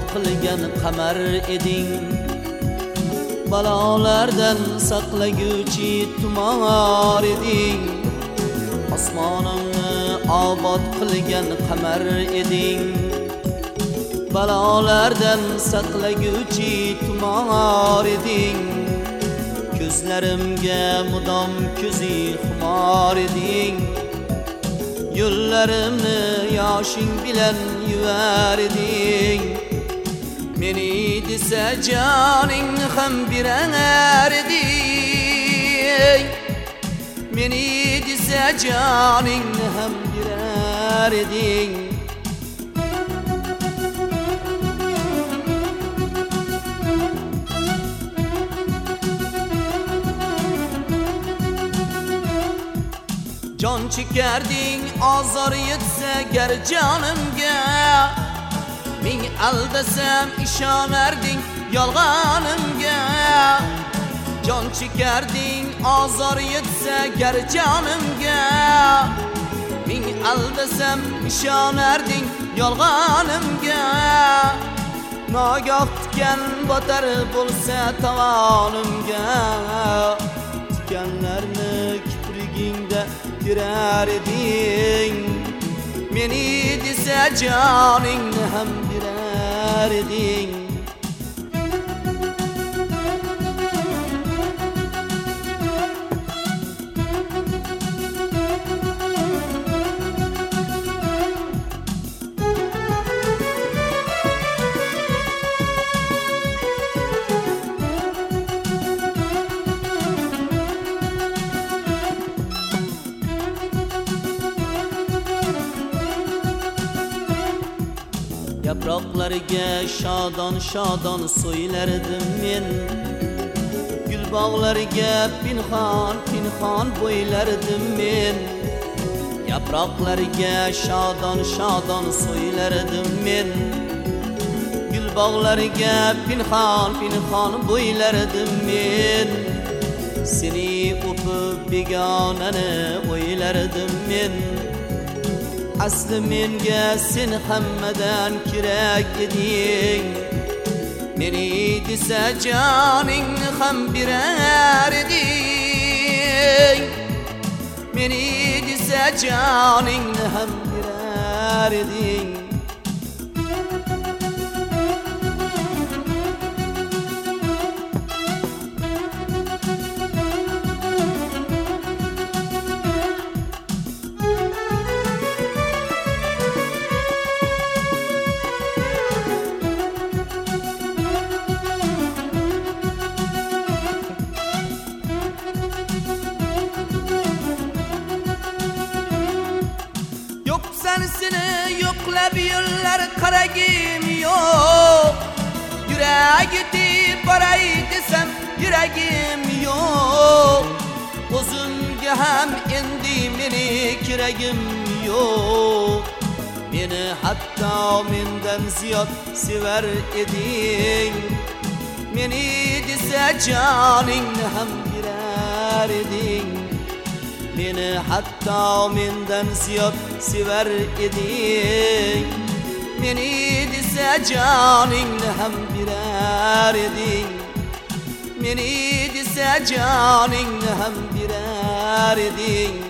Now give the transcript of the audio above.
qilgan qamar eding. Balolardan saqlaguvchi tumor eding. Osmonimni obod qilgan qamar eding. Balolardan saqlaguvchi tumor eding. Ko'zlarimga mudom ko'zi xumor eding. Yo'llarimni yoshing bilan yuvar eding. Meni desa joningni ham berar eding. Meni desa joningni ham berar eding. Jon chekarding azor yetsa gar jonimga. Ming aldasam ishonarding yolg'onimga. Jon chekarding azor yetsa gar jonimga. Ming aldasam ishonarding yolg'onimga. Nogoh tikan botar bo'lsa tovonimga. Tikanlarni kiprigingda girer eding. Meni desa joningni ham berar eding. Yaproqlarga shodon shodon so'ylardim men. Gul bog'lariga pinhon pinhon bo'ylardim men. Yaproqlarga shodon shodon so'ylardim men. Gul bog'lariga pinhon pinhon bo'ylardim men. Seni o'pib begonani o'ylardim men. Asli menga sen hammadan kerak eding. Meni desa joningni ham berar eding. Meni desa joningni ham berar eding. Seni yo'qlab yo'llar qaragim yo'q. Yuragi tib boray desam yuragim yo'q. O'zimga ham endi meni keragim yo'q. Meni hatto mendan ziyod sevar eding. Meni desa joningni ham berar eding. Meni hatto mendan ziyod sevar eding. Meni desa joningni ham berar eding. Meni desa joningni ham berar eding.